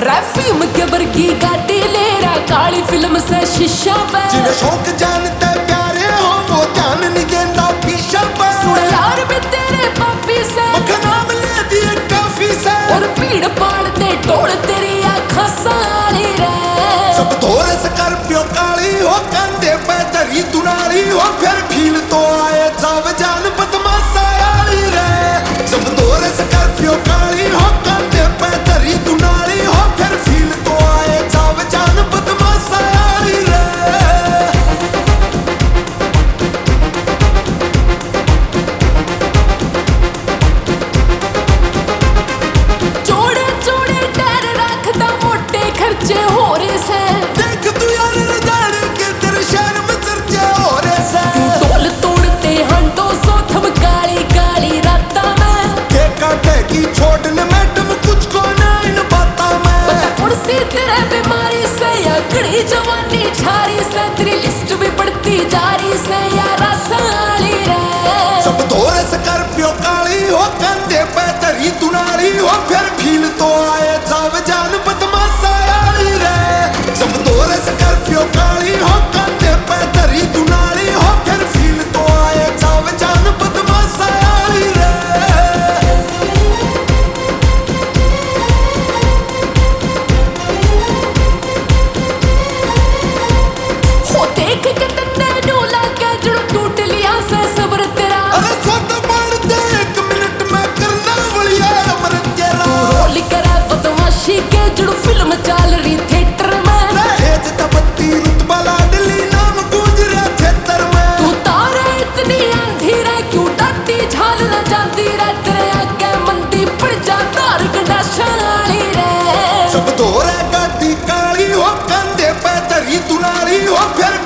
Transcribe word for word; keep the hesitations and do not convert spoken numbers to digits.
रैफीम के वर्गी गाड़ी ले रहा काली फिल्म से शीशा पे जिन्हें शौक जानते प्यारे हो वो ध्यान नहीं देता पीछा पे सुन यार भी तेरे पापी से नाम ले दिए काफी से और भीड़ पाड़ दे टोल तेरी आँखा साली रे सब धोर स्कॉर्पियो काली हो कंधे पे धरी दुनाली हो फिर फील तो आए जाव जान बदमाशा यारी रे सब धोर स्कॉर्पियो काली हो कंधे पे धरी दुनाली हो फिर फील तो आए जाव जान बदमाशा यारी रे जोड़े जोड़े डर रखता मोटे खर्चे हो रहे से देख तू यार रजाड़ के तेरे शहर में चर्चा हो रहे से टोल तोड़ते हंडो सो थम काली काली राता में के काटे की छोड़ने मैडम कुछ को नहीं न पता मैं बता कुर्सी तेरे बीमारी से या खड़ी जवानी छारी से तेरी लिस्ट भी बढ़ती जा रही से यारा साली रे सब धोर स्कॉर्पियो काली हो कंधे पे धरी दुनाली हो फिर फील तो आए जाव जान बदमाशा यारी रे सब धोर स्कॉर्पियो काली हो कंधे पे धरी दुनाली हो फिर फील तो आए जाव जान बदमाशा यारी रे हो देख के तन्ने नो लागे जड़ टूट लिया से सब्र तेरा अरे सोत पड़ दे एक मिनट में करना वलिया अमर तेरा रोल करा बदमाशी के जड़ फिल्म चल रही थिएटर में एज तपत्ती रुतबा लाडली नाम गूंज रहा क्षेत्र में तू तारे इतनी अंधी रे क्यों डरती झाल न जाती रे तेरे आगे मंदी पड़ जा तार गंडा शाली रे सब धोरे गाड़ी काली हो कंधे पे धरी दुनाली हो फिर